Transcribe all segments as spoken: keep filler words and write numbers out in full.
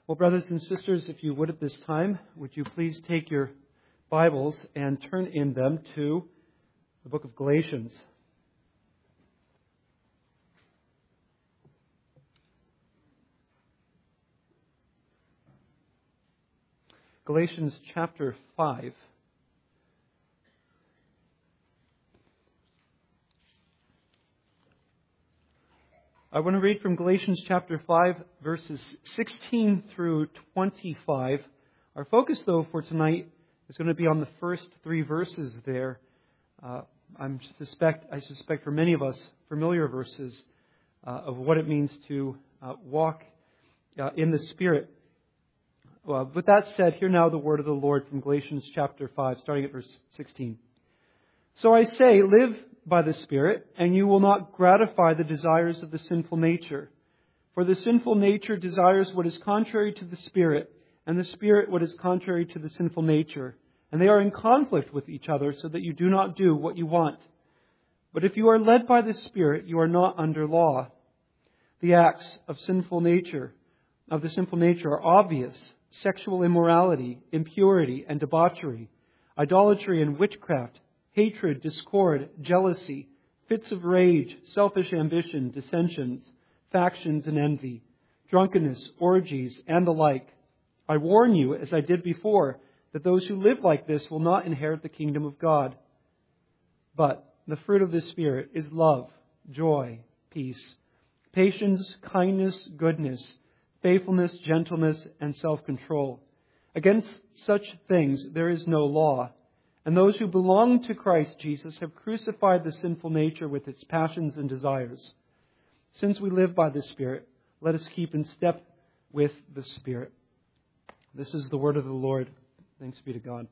Well, brothers and sisters, if you would at this time, would you please take your Bibles and turn in them to the book of Galatians. Galatians chapter five. I want to read from Galatians chapter five, verses sixteen through twenty-five. Our focus, though, for tonight is going to be on the first three verses there. Uh, I'm suspect, I suspect for many of us, familiar verses uh, of what it means to uh, walk uh, in the Spirit. Well, with that said, hear now the word of the Lord from Galatians chapter five, starting at verse sixteen. So I say, live by the Spirit, and you will not gratify the desires of the sinful nature. For the sinful nature desires what is contrary to the Spirit, and the Spirit what is contrary to the sinful nature. And they are in conflict with each other, so that you do not do what you want. But if you are led by the Spirit, you are not under law. The acts of sinful nature, of the sinful nature are obvious: sexual immorality, impurity and debauchery, idolatry and witchcraft, hatred, discord, jealousy, fits of rage, selfish ambition, dissensions, factions and envy, drunkenness, orgies, and the like. I warn you, as I did before, that those who live like this will not inherit the kingdom of God. But the fruit of the Spirit is love, joy, peace, patience, kindness, goodness, faithfulness, gentleness, and self-control. Against such things there is no law. And those who belong to Christ Jesus have crucified the sinful nature with its passions and desires. Since we live by the Spirit, let us keep in step with the Spirit. This is the word of the Lord. Thanks be to God.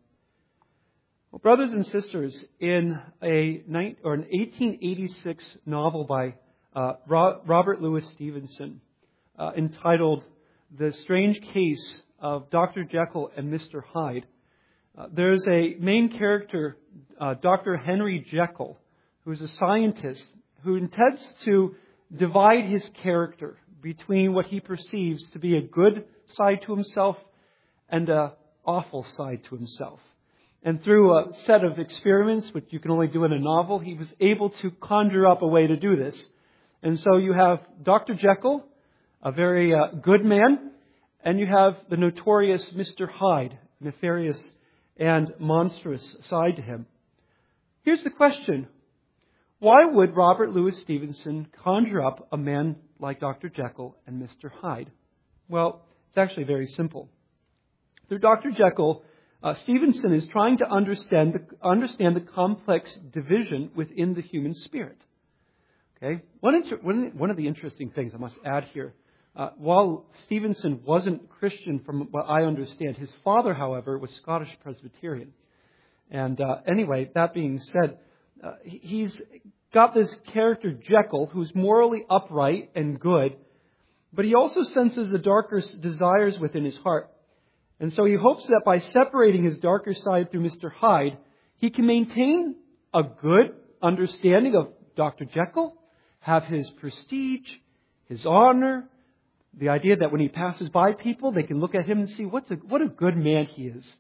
Well, brothers and sisters, in a or an eighteen eighty-six novel by uh, Robert Louis Stevenson, uh, entitled "The Strange Case of Doctor Jekyll and Mister Hyde," Uh, there's a main character, uh, Doctor Henry Jekyll, who is a scientist who intends to divide his character between what he perceives to be a good side to himself and an awful side to himself. And through a set of experiments, which you can only do in a novel, he was able to conjure up a way to do this. And so you have Doctor Jekyll, a very uh, good man, and you have the notorious Mister Hyde, nefarious and monstrous side to him. Here's the question. Why would Robert Louis Stevenson conjure up a man like Doctor Jekyll and Mister Hyde? Well, it's actually very simple. Through Doctor Jekyll, uh, Stevenson is trying to understand the, understand the complex division within the human spirit. Okay? One, inter- one, one of the interesting things I must add here, Uh, while Stevenson wasn't Christian from what I understand, his father, however, was Scottish Presbyterian. And uh, anyway, that being said, uh, he's got this character Jekyll who's morally upright and good, but he also senses the darker desires within his heart. And so he hopes that by separating his darker side through Mister Hyde, he can maintain a good understanding of Doctor Jekyll, have his prestige, his honor, the idea that when he passes by people, they can look at him and see what's a, what a good man he is.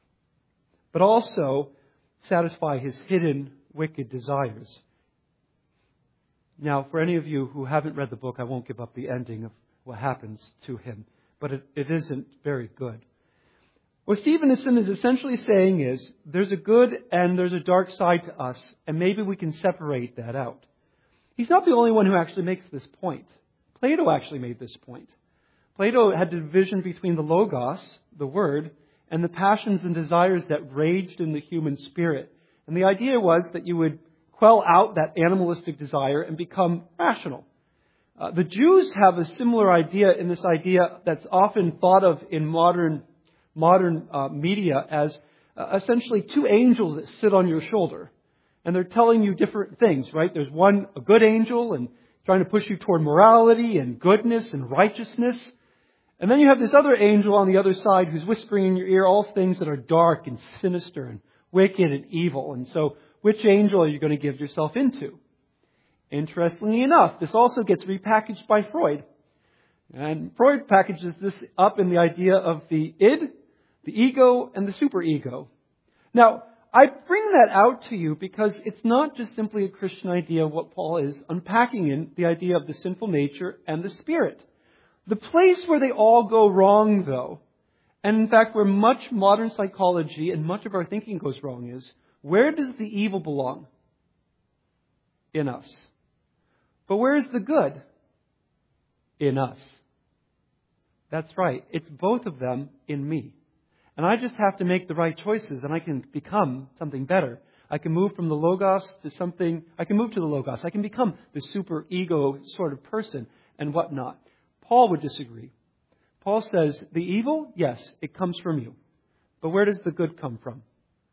But also satisfy his hidden wicked desires. Now, for any of you who haven't read the book, I won't give up the ending of what happens to him. But it, it isn't very good. What Stevenson is essentially saying is, there's a good and there's a dark side to us, and maybe we can separate that out. He's not the only one who actually makes this point. Plato actually made this point. Plato had the division between the logos, the word, and the passions and desires that raged in the human spirit. And the idea was that you would quell out that animalistic desire and become rational. Uh, the Jews have a similar idea in this idea that's often thought of in modern modern uh, media as uh, essentially two angels that sit on your shoulder. And they're telling you different things, right? There's one, a good angel, and trying to push you toward morality and goodness and righteousness. And then you have this other angel on the other side who's whispering in your ear all things that are dark and sinister and wicked and evil. And so, which angel are you going to give yourself into? Interestingly enough, this also gets repackaged by Freud. And Freud packages this up in the idea of the id, the ego, and the superego. Now, I bring that out to you because it's not just simply a Christian idea of what Paul is unpacking in, the idea of the sinful nature and the spirit. The place where they all go wrong, though, and in fact where much modern psychology and much of our thinking goes wrong is, where does the evil belong? In us. But where is the good? In us. That's right. It's both of them in me. And I just have to make the right choices and I can become something better. I can move from the Logos to something, I can move to the Logos. I can become the super ego sort of person and whatnot. Paul would disagree. Paul says, the evil, yes, it comes from you. But where does the good come from?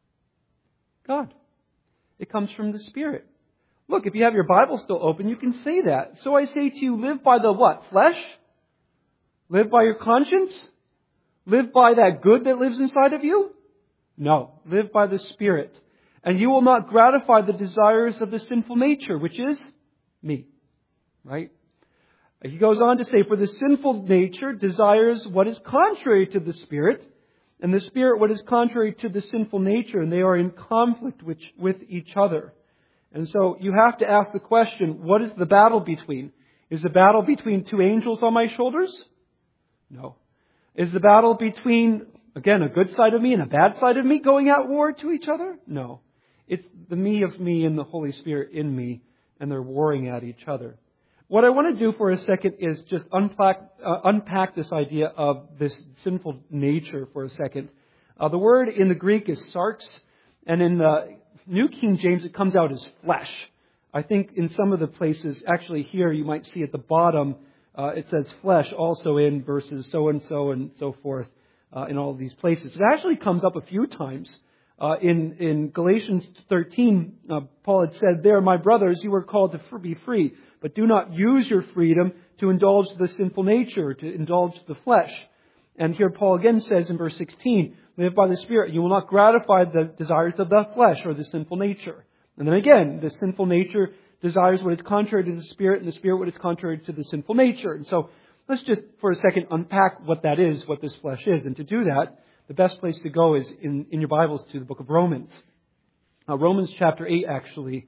God. It comes from the Spirit. Look, if you have your Bible still open, you can say that. So I say to you, live by the what? Flesh? Live by your conscience? Live by that good that lives inside of you? No. Live by the Spirit. And you will not gratify the desires of the sinful nature, which is me. Right? He goes on to say, for the sinful nature desires what is contrary to the Spirit, and the Spirit what is contrary to the sinful nature, and they are in conflict with, with each other. And so you have to ask the question, what is the battle between? Is the battle between two angels on my shoulders? No. Is the battle between, again, a good side of me and a bad side of me going at war to each other? No. It's the me of me and the Holy Spirit in me, and they're warring at each other. What I want to do for a second is just unpack, uh, unpack this idea of this sinful nature for a second. Uh, the word in the Greek is sarx, and in the New King James it comes out as flesh. I think in some of the places, actually here you might see at the bottom, uh, it says flesh also in verses so-and-so and so forth uh, in all of these places. It actually comes up a few times. Uh, in, in Galatians thirteen, uh, Paul had said, there, my brothers, you were called to be free, but do not use your freedom to indulge the sinful nature, to indulge the flesh. And here Paul again says in verse sixteen, live by the Spirit. You will not gratify the desires of the flesh or the sinful nature. And then again, the sinful nature desires what is contrary to the Spirit, and the Spirit what is contrary to the sinful nature. And so let's just for a second unpack what that is, what this flesh is. And to do that, the best place to go is in, in your Bibles to the book of Romans. Uh, Romans chapter eight, actually.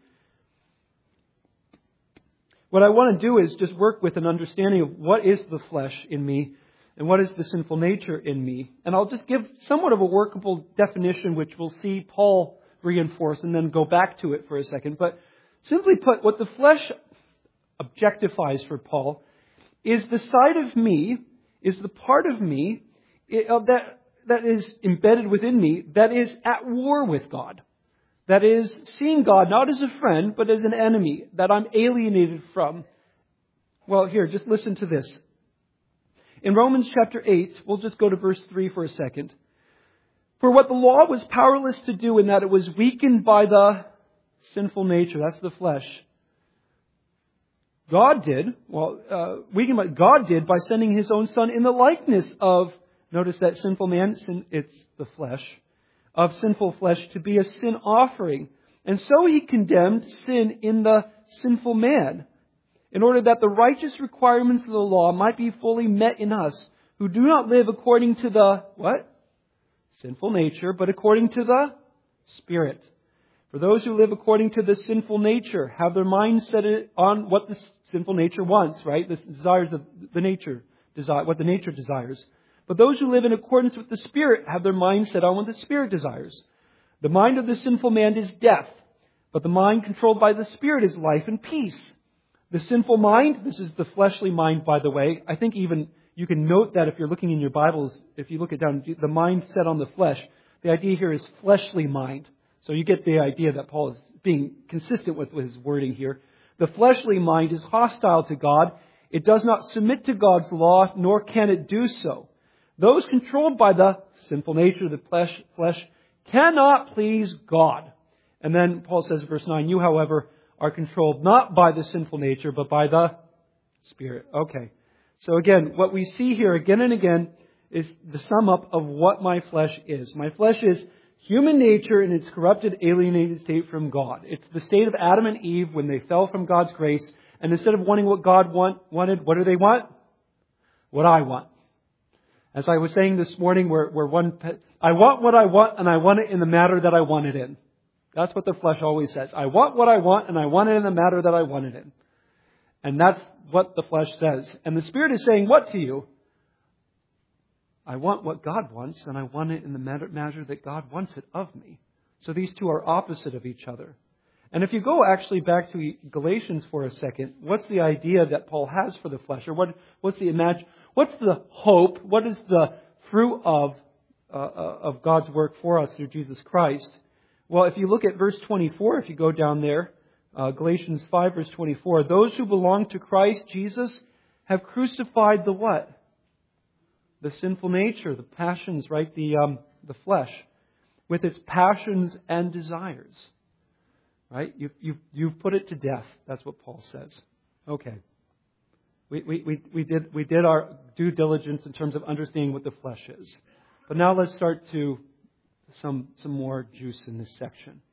What I want to do is just work with an understanding of what is the flesh in me and what is the sinful nature in me. And I'll just give somewhat of a workable definition, which we'll see Paul reinforce and then go back to it for a second. But simply put, what the flesh objectifies for Paul is the side of me, is the part of me that that is embedded within me, that is at war with God. That is seeing God not as a friend, but as an enemy that I'm alienated from. Well, here, just listen to this. In Romans chapter eight, we'll just go to verse three for a second. For what the law was powerless to do in that it was weakened by the sinful nature, that's the flesh. God did, well, uh, weakened by, God did by sending His own Son in the likeness of, notice that sinful man, sin, it's the flesh, of sinful flesh to be a sin offering. And so He condemned sin in the sinful man, in order that the righteous requirements of the law might be fully met in us, who do not live according to the, what? Sinful nature, but according to the Spirit. For those who live according to the sinful nature have their mind set on what the sinful nature wants, right? The desires of the nature, desire, what the nature desires. But those who live in accordance with the Spirit have their mind set on what the Spirit desires. The mind of the sinful man is death, but the mind controlled by the Spirit is life and peace. The sinful mind, this is the fleshly mind, by the way. I think even you can note that if you're looking in your Bibles, if you look it down, the mind set on the flesh. The idea here is fleshly mind. So you get the idea that Paul is being consistent with his wording here. The fleshly mind is hostile to God. It does not submit to God's law, nor can it do so. Those controlled by the sinful nature of the flesh, flesh cannot please God. And then Paul says in verse nine, you, however, are controlled not by the sinful nature, but by the Spirit. Okay. So again, what we see here again and again is the sum up of what my flesh is. My flesh is human nature in its corrupted, alienated state from God. It's the state of Adam and Eve when they fell from God's grace. And instead of wanting what God want, wanted, what do they want? what I want. As I was saying this morning, where, where one, I want what I want and I want it in the matter that I want it in. That's what the flesh always says. I want what I want and I want it in the matter that I want it in. And that's what the flesh says. And the Spirit is saying what to you? I want what God wants and I want it in the measure that God wants it of me. So these two are opposite of each other. And if you go actually back to Galatians for a second, what's the idea that Paul has for the flesh? Or what, what's the imagine? What's the hope? What is the fruit of uh, of God's work for us through Jesus Christ? Well, if you look at verse twenty-four, if you go down there, uh, Galatians five, verse twenty-four, those who belong to Christ Jesus have crucified the what? The sinful nature, the passions, right? The um, the flesh, with its passions and desires. Right? You you you've put it to death. That's what Paul says. Okay. We, we, we, we did we did our due diligence in terms of understanding what the flesh is. But now let's start to some some more juice in this section.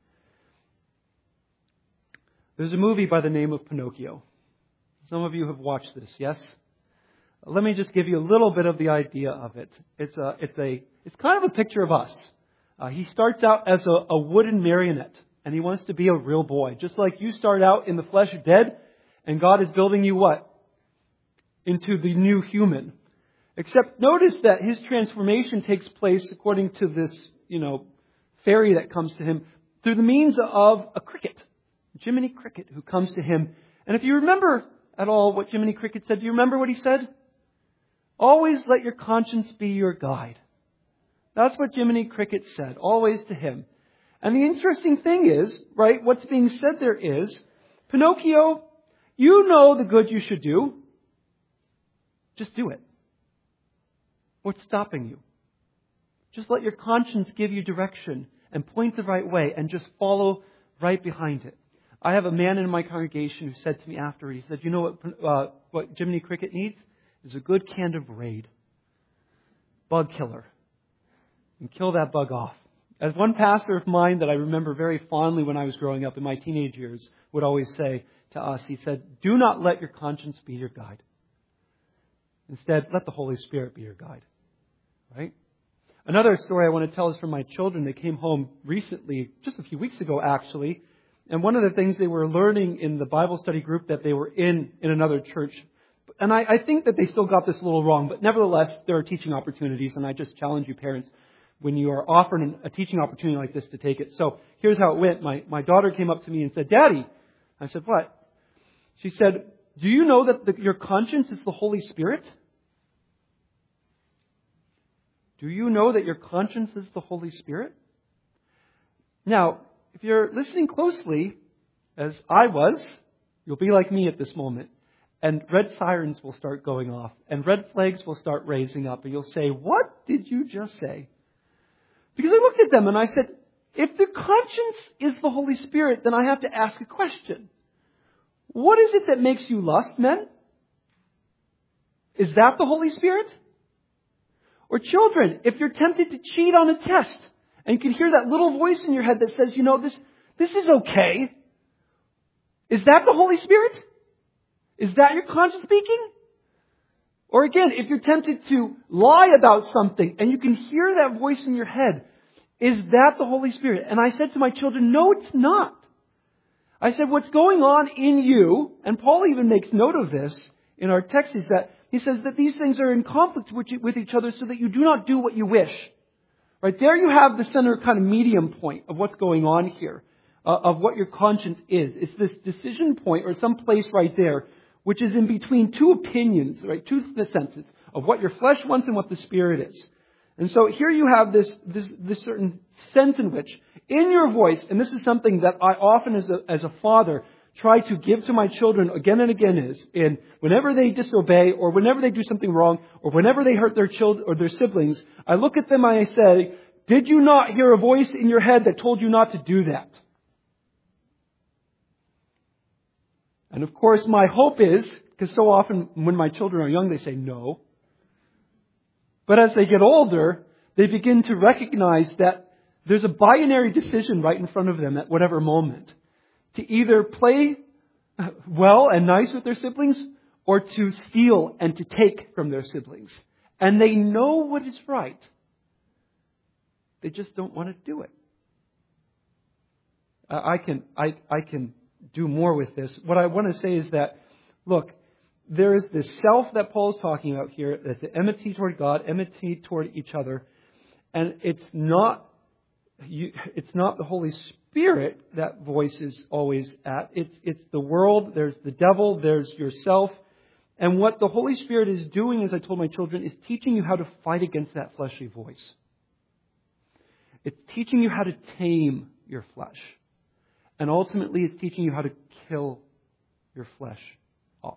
There's a movie by the name of Pinocchio. Some of you have watched this, yes? Let me just give you a little bit of the idea of it. It's a it's a it's kind of a picture of us. Uh, he starts out as a, a wooden marionette, and he wants to be a real boy, just like you start out in the flesh dead, and God is building you what? Into the new human. Except notice that his transformation takes place according to this, you know, fairy that comes to him through the means of a cricket, Jiminy Cricket, who comes to him. And if you remember at all what Jiminy Cricket said, do you remember what he said? Always let your conscience be your guide. That's what Jiminy Cricket said, always to him. And the interesting thing is, right, what's being said there is, Pinocchio, you know the good you should do. Just do it. What's stopping you? Just let your conscience give you direction and point the right way and just follow right behind it. I have a man in my congregation who said to me after, he said, you know what, uh, what Jiminy Cricket needs? Is a good can of Raid. Bug killer. And kill that bug off. As one pastor of mine that I remember very fondly when I was growing up in my teenage years would always say to us, he said, do not let your conscience be your guide. Instead, let the Holy Spirit be your guide. Right? Another story I want to tell is from my children. They came home recently, just a few weeks ago actually, and one of the things they were learning in the Bible study group that they were in, in another church, and I, I think that they still got this a little wrong, but nevertheless, there are teaching opportunities, and I just challenge you parents, when you are offered a teaching opportunity like this, to take it. So here's how it went. My, my daughter came up to me and said, Daddy, I said, what? She said, do you know that the, your conscience is the Holy Spirit? Do you know that your conscience is the Holy Spirit? Now, if you're listening closely, as I was, you'll be like me at this moment. And red sirens will start going off. And red flags will start raising up. And you'll say, what did you just say? Because I looked at them and I said, if the conscience is the Holy Spirit, then I have to ask a question. What is it that makes you lust, men? Is that the Holy Spirit? Or children, if you're tempted to cheat on a test and you can hear that little voice in your head that says, you know, this, this is okay. Is that the Holy Spirit? Is that your conscience speaking? Or again, if you're tempted to lie about something and you can hear that voice in your head, is that the Holy Spirit? And I said to my children, no, it's not. I said, what's going on in you, and Paul even makes note of this in our text, is that he says that these things are in conflict with each other so that you do not do what you wish. Right there you have the center kind of medium point of what's going on here, uh, of what your conscience is. It's this decision point or some place right there which is in between two opinions, right? Two senses of what your flesh wants and what the Spirit is. And so here you have this, this, this certain sense in which in your voice, and this is something that I often as a, as a father try to give to my children again and again, is in whenever they disobey or whenever they do something wrong or whenever they hurt their children or their siblings, I look at them and I say, did you not hear a voice in your head that told you not to do that? And of course, my hope is, because so often when my children are young, they say no. But as they get older, they begin to recognize that there's a binary decision right in front of them at whatever moment. To either play well and nice with their siblings or to steal and to take from their siblings. And they know what is right. They just don't want to do it. I can, I, I can do more with this. What I want to say is that, look, there is this self that Paul is talking about here, that's the enmity toward God, enmity toward each other. And it's not, you, it's not the Holy Spirit that voice is always at. It's, it's the world, there's the devil, there's yourself. And what the Holy Spirit is doing, as I told my children, is teaching you how to fight against that fleshly voice. It's teaching you how to tame your flesh. And ultimately, it's teaching you how to kill your flesh off.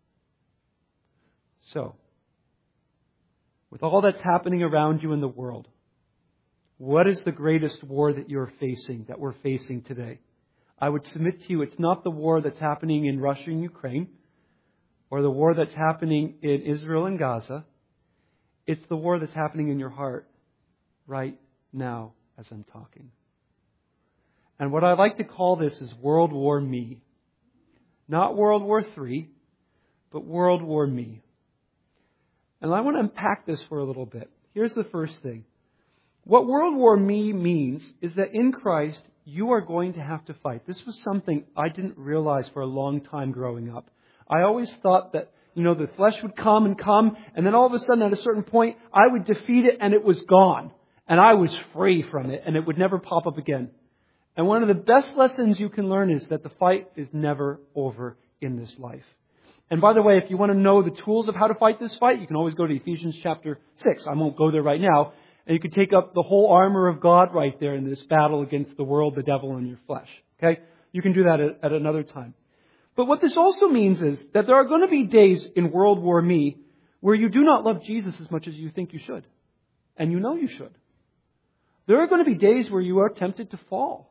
So, with all that's happening around you in the world, what is the greatest war that you're facing, that we're facing today? I would submit to you, it's not the war that's happening in Russia and Ukraine, or the war that's happening in Israel and Gaza. It's the war that's happening in your heart right now as I'm talking. And what I like to call this is World War Me. Not World War Three, but World War Me. And I want to unpack this for a little bit. Here's the first thing. What World War Me means is that in Christ, you are going to have to fight. This was something I didn't realize for a long time growing up. I always thought that, you know, the flesh would come and come, and then all of a sudden at a certain point, I would defeat it and it was gone. And I was free from it and it would never pop up again. And one of the best lessons you can learn is that the fight is never over in this life. And by the way, if you want to know the tools of how to fight this fight, you can always go to Ephesians chapter six. I won't go there right now. And you can take up the whole armor of God right there in this battle against the world, the devil, and your flesh. Okay? You can do that at, at another time. But what this also means is that there are going to be days in World War Me where you do not love Jesus as much as you think you should. And you know you should. There are going to be days where you are tempted to fall.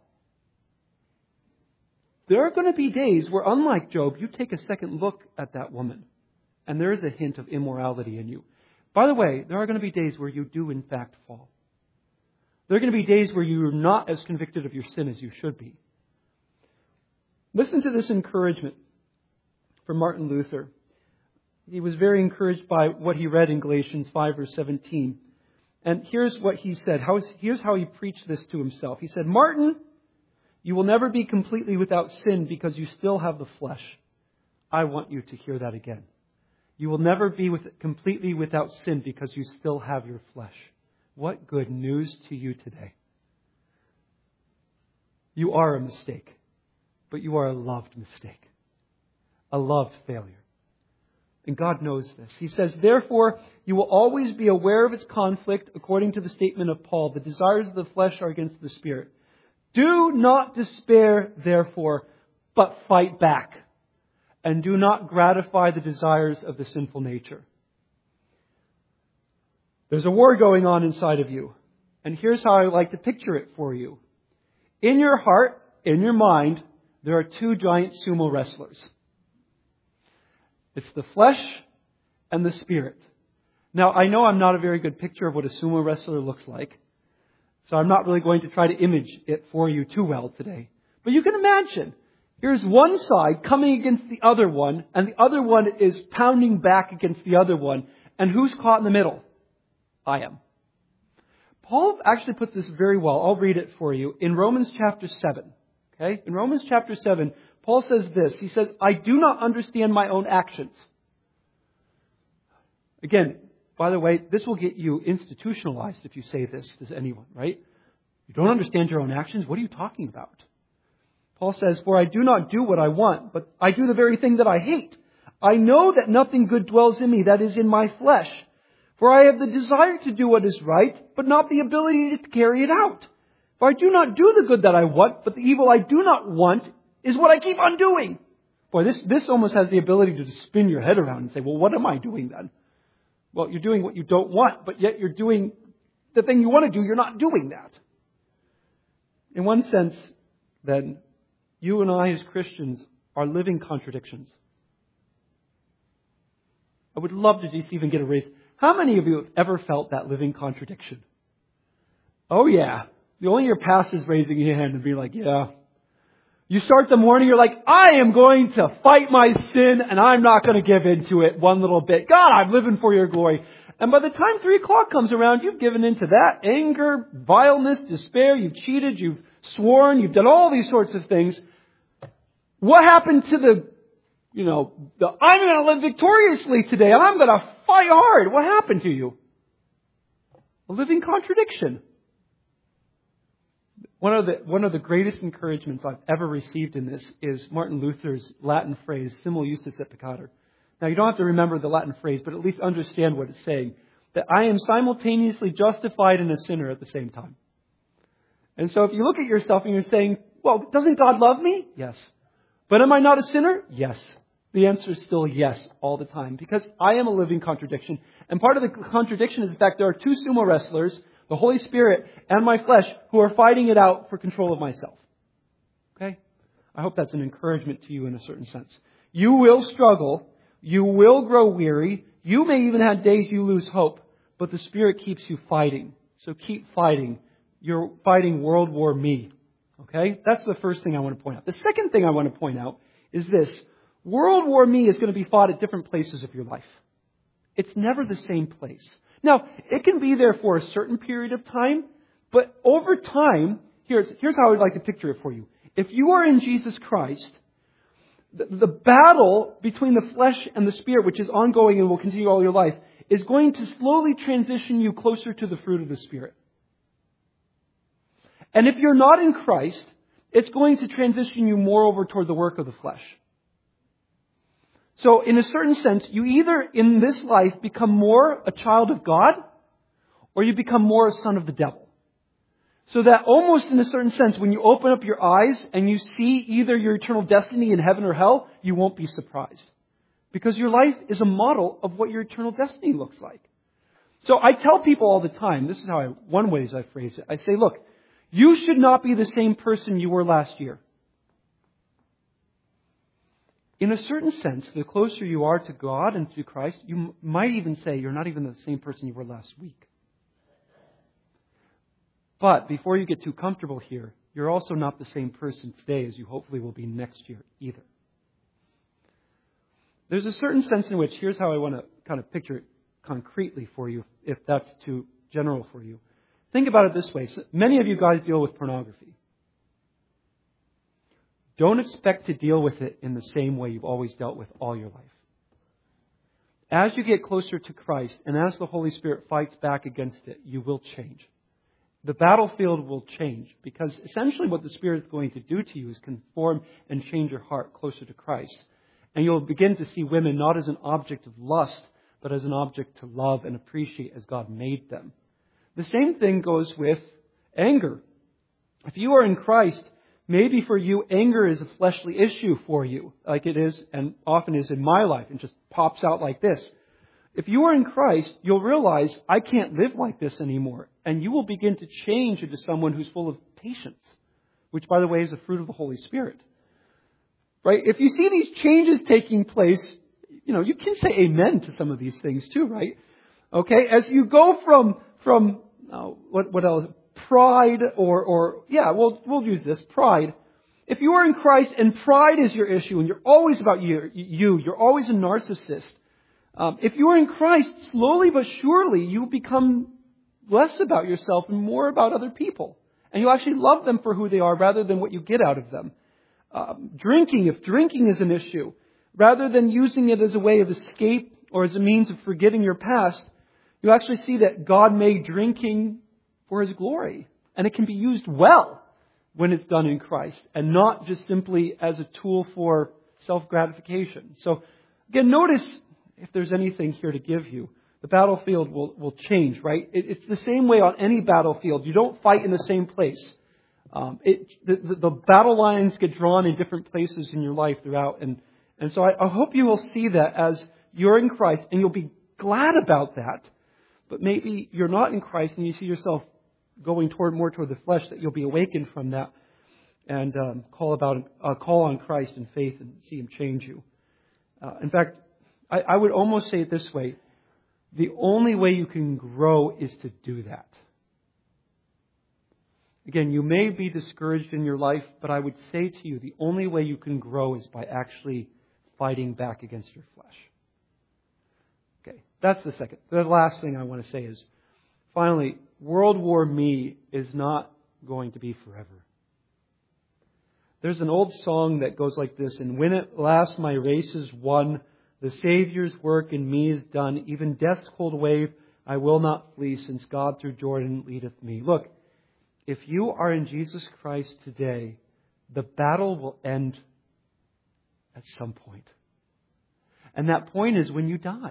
There are going to be days where, unlike Job, you take a second look at that woman and there is a hint of immorality in you. By the way, there are going to be days where you do in fact fall. There are going to be days where you are not as convicted of your sin as you should be. Listen to this encouragement from Martin Luther. He was very encouraged by what he read in Galatians five verse seventeen. And here's what he said. How, here's how he preached this to himself. He said, Martin, you will never be completely without sin because you still have the flesh. I want you to hear that again. You will never be with, completely without sin because you still have your flesh. What good news to you today. You are a mistake, but you are a loved mistake. A loved failure. And God knows this. He says, therefore, you will always be aware of its conflict according to the statement of Paul. The desires of the flesh are against the Spirit. Do not despair, therefore, but fight back. And do not gratify the desires of the sinful nature. There's a war going on inside of you. And here's how I like to picture it for you. In your heart, in your mind, there are two giant sumo wrestlers. It's the flesh and the spirit. Now, I know I'm not a very good picture of what a sumo wrestler looks like. So I'm not really going to try to image it for you too well today. But you can imagine. Here's one side coming against the other one, and the other one is pounding back against the other one. And who's caught in the middle? I am. Paul actually puts this very well. I'll read it for you. In Romans chapter seven. Okay? In Romans chapter seven, Paul says this. He says, I do not understand my own actions. Again, by the way, this will get you institutionalized if you say this to anyone, right? You don't understand your own actions? What are you talking about? Paul says, for I do not do what I want, but I do the very thing that I hate. I know that nothing good dwells in me, that is in my flesh. For I have the desire to do what is right, but not the ability to carry it out. For I do not do the good that I want, but the evil I do not want is what I keep on doing. Boy, this, this almost has the ability to just spin your head around and say, well, what am I doing then? Well, you're doing what you don't want, but yet you're doing the thing you want to do. You're not doing that. In one sense, then, you and I as Christians are living contradictions. I would love to just even get a raise. How many of you have ever felt that living contradiction? Oh, yeah. The only your pastor's raising your hand and being like, yeah, You start the morning, you're like, I am going to fight my sin and I'm not going to give into it one little bit. God, I'm living for your glory. And by the time three o'clock comes around, you've given into that anger, vileness, despair. You've cheated, you've sworn, you've done all these sorts of things. What happened to the, you know, the, I'm going to live victoriously today and I'm going to fight hard. What happened to you? A living contradiction. One of the one of the greatest encouragements I've ever received in this is Martin Luther's Latin phrase, simul justus et peccator. Now, you don't have to remember the Latin phrase, but at least understand what it's saying. That I am simultaneously justified and a sinner at the same time. And so if you look at yourself and you're saying, well, doesn't God love me? Yes. But am I not a sinner? Yes. The answer is still yes all the time. Because I am a living contradiction. And part of the contradiction is the fact there are two sumo wrestlers, the Holy Spirit and my flesh, who are fighting it out for control of myself. Okay? I hope that's an encouragement to you in a certain sense. You will struggle. You will grow weary. You may even have days you lose hope. But the Spirit keeps you fighting. So keep fighting. You're fighting World War Me. Okay? That's the first thing I want to point out. The second thing I want to point out is this. World War Me is going to be fought at different places of your life. It's never the same place. Now, it can be there for a certain period of time, but over time, here's, here's how I would like to picture it for you. If you are in Jesus Christ, the, the battle between the flesh and the Spirit, which is ongoing and will continue all your life, is going to slowly transition you closer to the fruit of the Spirit. And if you're not in Christ, it's going to transition you more over toward the work of the flesh. So in a certain sense, you either in this life become more a child of God or you become more a son of the devil. So that almost in a certain sense, when you open up your eyes and you see either your eternal destiny in heaven or hell, you won't be surprised. Because your life is a model of what your eternal destiny looks like. So I tell people all the time, this is how I, one way I phrase it. I say, look, you should not be the same person you were last year. In a certain sense, the closer you are to God and to Christ, you m- might even say you're not even the same person you were last week. But before you get too comfortable here, you're also not the same person today as you hopefully will be next year either. There's a certain sense in which, here's how I want to kind of picture it concretely for you, if that's too general for you. Think about it this way. So many of you guys deal with pornography. Don't expect to deal with it in the same way you've always dealt with all your life. As you get closer to Christ and as the Holy Spirit fights back against it, you will change. The battlefield will change because essentially what the Spirit is going to do to you is conform and change your heart closer to Christ. And you'll begin to see women not as an object of lust, but as an object to love and appreciate as God made them. The same thing goes with anger. If you are in Christ, maybe for you, anger is a fleshly issue for you, like it is and often is in my life, and just pops out like this. If you are in Christ, you'll realize, I can't live like this anymore. And you will begin to change into someone who's full of patience, which, by the way, is a fruit of the Holy Spirit. Right? If you see these changes taking place, you know, you can say amen to some of these things too, right? Okay? As you go from, from oh, what, what else? Pride or, or, yeah, we'll, we'll use this, pride. If you are in Christ and pride is your issue and you're always about you, you you're always a narcissist. Um, if you are in Christ, slowly but surely you become less about yourself and more about other people. And you actually love them for who they are rather than what you get out of them. Um, drinking, if drinking is an issue, rather than using it as a way of escape or as a means of forgetting your past, you actually see that God made drinking for His glory. And it can be used well when it's done in Christ and not just simply as a tool for self-gratification. So again, notice if there's anything here to give you. The battlefield will, will change, right? It, it's the same way on any battlefield. You don't fight in the same place. Um, it, the, the, the battle lines get drawn in different places in your life throughout. And, and so I, I hope you will see that as you're in Christ and you'll be glad about that. But maybe you're not in Christ and you see yourself going toward more toward the flesh, that you'll be awakened from that and um, call about uh, call on Christ in faith and see Him change you. Uh, in fact, I, I would almost say it this way. The only way you can grow is to do that. Again, you may be discouraged in your life, but I would say to you, the only way you can grow is by actually fighting back against your flesh. Okay, that's the second. The last thing I want to say is, finally, World War Me is not going to be forever. There's an old song that goes like this, and when at last my race is won, the Savior's work in me is done, even death's cold wave I will not flee, since God through Jordan leadeth me. Look, if you are in Jesus Christ today, the battle will end at some point. And that point is when you die.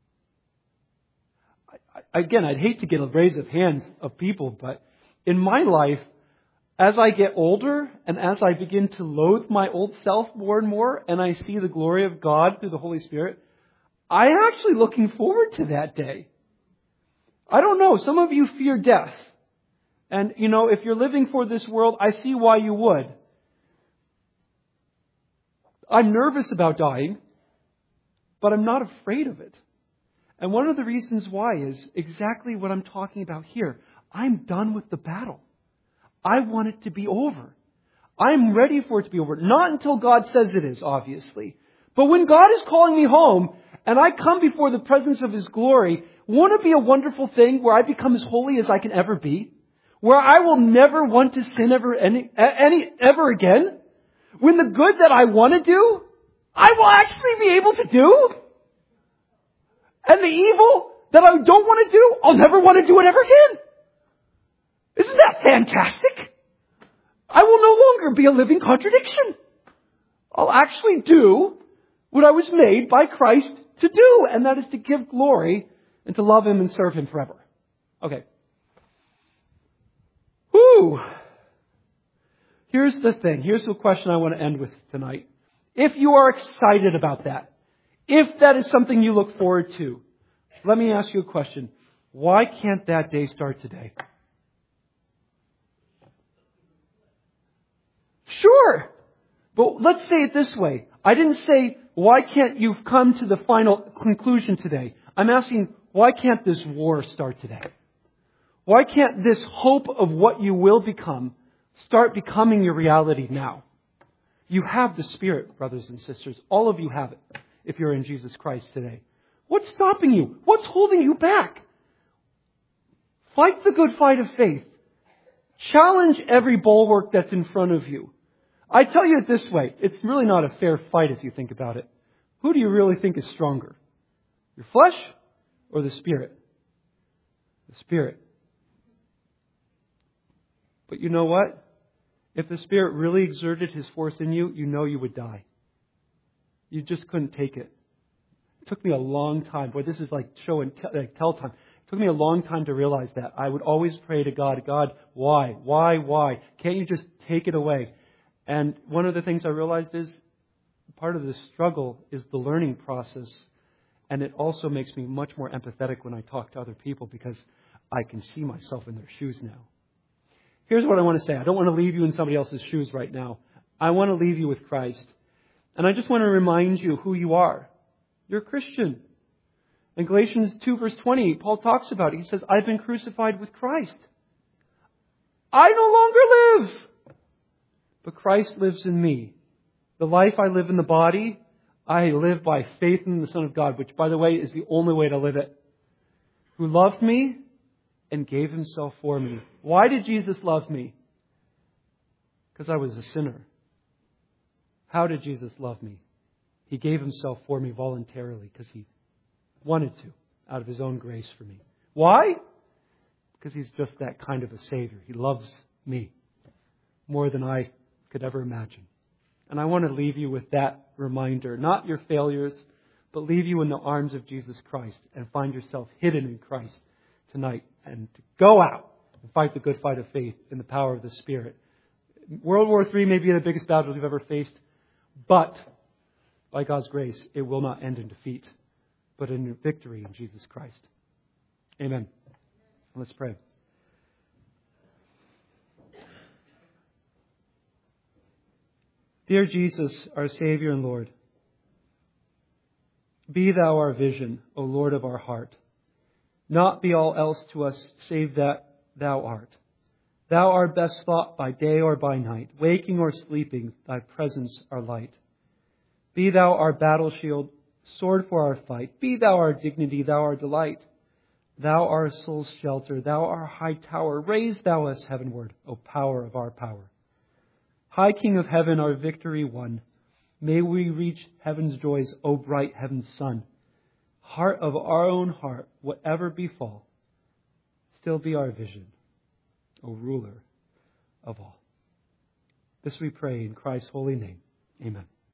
I, again, I'd hate to get a raise of hands of people, but in my life, as I get older and as I begin to loathe my old self more and more, and I see the glory of God through the Holy Spirit, I'm actually looking forward to that day. I don't know, some of you fear death. And, you know, if you're living for this world, I see why you would. I'm nervous about dying, but I'm not afraid of it. And one of the reasons why is exactly what I'm talking about here. I'm done with the battle. I want it to be over. I'm ready for it to be over. Not until God says it is, obviously. But when God is calling me home and I come before the presence of His glory, won't it be a wonderful thing where I become as holy as I can ever be? Where I will never want to sin ever any, any ever again? When the good that I want to do, I will actually be able to do? And the evil that I don't want to do, I'll never want to do it ever again. Isn't that fantastic? I will no longer be a living contradiction. I'll actually do what I was made by Christ to do, and that is to give glory and to love Him and serve Him forever. Okay. Whew. Here's the thing. Here's the question I want to end with tonight. If you are excited about that, if that is something you look forward to, let me ask you a question. Why can't that day start today? Sure. But let's say it this way. I didn't say, why can't you come to the final conclusion today? I'm asking, why can't this war start today? Why can't this hope of what you will become start becoming your reality now? You have the Spirit, brothers and sisters. All of you have it if you're in Jesus Christ today. What's stopping you? What's holding you back? Fight the good fight of faith. Challenge every bulwark that's in front of you. I tell you it this way. It's really not a fair fight if you think about it. Who do you really think is stronger? Your flesh or the Spirit? The Spirit. But you know what? If the Spirit really exerted His force in you, you know you would die. You just couldn't take it. It took me a long time. Boy, this is like show and tell, like tell time. It took me a long time to realize that. I would always pray to God, God, why? Why? Why? Can't you just take it away? And one of the things I realized is part of the struggle is the learning process. And it also makes me much more empathetic when I talk to other people because I can see myself in their shoes now. Here's what I want to say. I don't want to leave you in somebody else's shoes right now. I want to leave you with Christ. And I just want to remind you who you are. You're a Christian. In Galatians two verse twenty, Paul talks about it. He says, I've been crucified with Christ. I no longer live, but Christ lives in me. The life I live in the body, I live by faith in the Son of God, which, by the way, is the only way to live it. Who loved me and gave Himself for me. Why did Jesus love me? Because I was a sinner. How did Jesus love me? He gave Himself for me voluntarily because He wanted to, out of His own grace for me. Why? Because He's just that kind of a Savior. He loves me more than I could ever imagine. And I want to leave you with that reminder, not your failures, but leave you in the arms of Jesus Christ and find yourself hidden in Christ tonight and to go out and fight the good fight of faith in the power of the Spirit. World War Three may be the biggest battle we've ever faced, but by God's grace, it will not end in defeat, but in victory in Jesus Christ. Amen. Let's pray. Dear Jesus, our Savior and Lord, be Thou our vision, O Lord of our heart. Not be all else to us save that Thou art. Thou our best thought by day or by night, waking or sleeping, thy presence our light. Be thou our battle shield, sword for our fight. Be thou our dignity, thou our delight. Thou our soul's shelter, thou our high tower. Raise thou us heavenward, O power of our power. High King of heaven, our victory won. May we reach heaven's joys, O bright heaven's sun. Heart of our own heart, whatever befall, still be our vision, O ruler of all. This we pray in Christ's holy name. Amen.